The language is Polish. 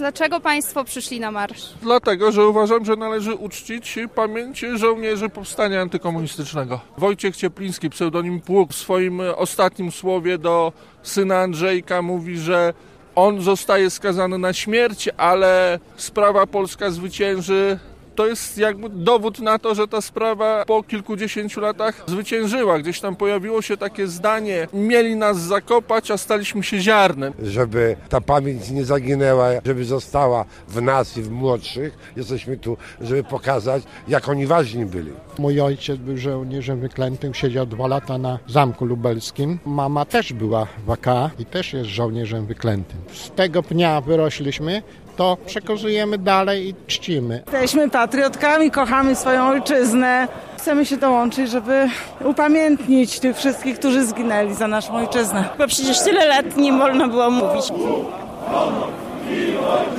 Dlaczego Państwo przyszli na marsz? Dlatego, że uważam, że należy uczcić pamięć żołnierzy powstania antykomunistycznego. Wojciech Ciepliński, pseudonim Pług, w swoim ostatnim słowie do syna Andrzejka mówi, że on zostaje skazany na śmierć, ale sprawa polska zwycięży. To jest jakby dowód na to, że ta sprawa po kilkudziesięciu latach zwyciężyła. Gdzieś tam pojawiło się takie zdanie, mieli nas zakopać, a staliśmy się ziarnem. Żeby ta pamięć nie zaginęła, żeby została w nas i w młodszych. Jesteśmy tu, żeby pokazać, jak oni ważni byli. Mój ojciec był żołnierzem wyklętym, siedział 2 lata na Zamku Lubelskim. Mama też była w AK i też jest żołnierzem wyklętym. Z tego dnia wyrośliśmy, to przekazujemy dalej i czcimy. Jesteśmy patriotkami, kochamy swoją ojczyznę. Chcemy się dołączyć, żeby upamiętnić tych wszystkich, którzy zginęli za naszą ojczyznę. Bo przecież tyle lat nie wolno było mówić.